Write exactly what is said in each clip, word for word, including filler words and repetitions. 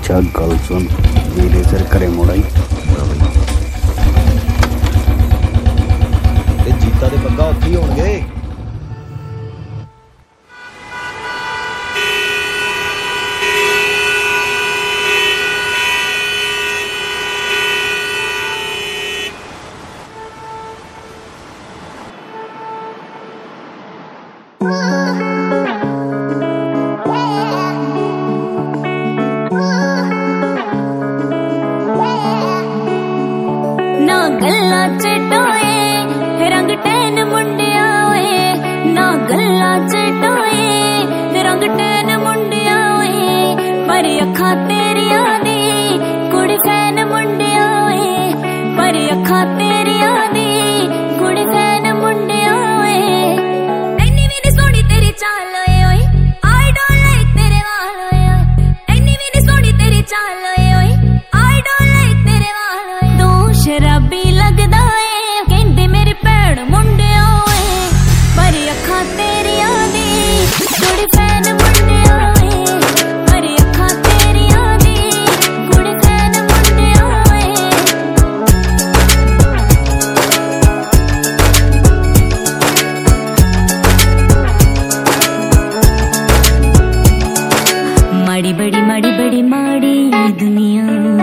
अच्छा गल सुन, मेरे सिर करे मुड़ाई जीता दे पग्गा उत्थे ही होणगे। ना गल्ला चटाए रंग टैन मुंडिया ओए, ना गल्ला चटाए रंग टैन मुंडिया ओए, पर अखा तेरिया दी कुड़ी फैन मुंडिया ओए, पर अखा तेरिया दी कुड़ी फैन मुंडिया ओए। इन्नी भी नी सोहनी तेरी चाल ओए ओए, आई डोंट लाइक तेरे वाल ओए, इन्नी भी नी सोहनी तेरी चाल ओए ओए, आई डोंट लाइक तेरे वाल ओए। तू शराबी लगदा ए कहंदे मेरी भैन मुंडिया ओए, पर अखा तेरिया दी कुड़ी फैन मुंडिया ओए, पर अखा तेरिया दी कुड़ी फैन मुंडिया ओए। माड़ी बड़ी माड़ी बड़ी माड़ी दुनिया,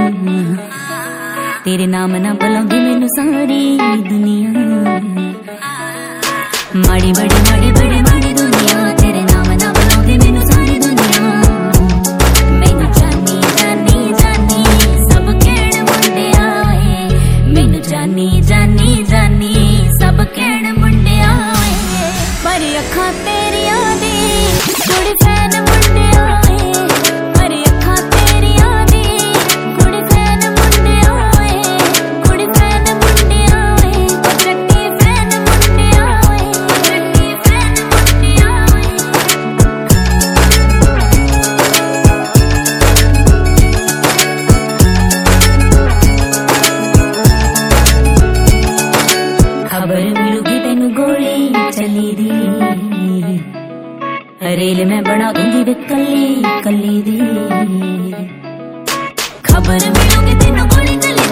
तेरे नाम ना बुलांदी मैनू सारी दुनिया। माड़ी बड़ी माड़ी बड़ी माड़ी दुनिया, तेरे नाम ना बुलांदी मैनू सारी दुनिया। मैनू जानी जानी जानी सब कहण मुंडिया ओए, मैनू जानी जानी जानी सब कहण मुंडिया ओए, पर अखा तेरिया दी कुड़ी फैन मुंडिया ओए, पर अखा तेरिया दी कुड़ी फैन मुंडिया ओए, कुड़ी फैन मुंडिया ओए, जट्टी फैन मुंडिया ओए, जट्टी फैन मुंडिया ओए। खबर मिलूगी तेनू गोली चली दी, रेल मैं बना दूंगी वे कली कली दी। खबर मिलूगी तेनू गोली चली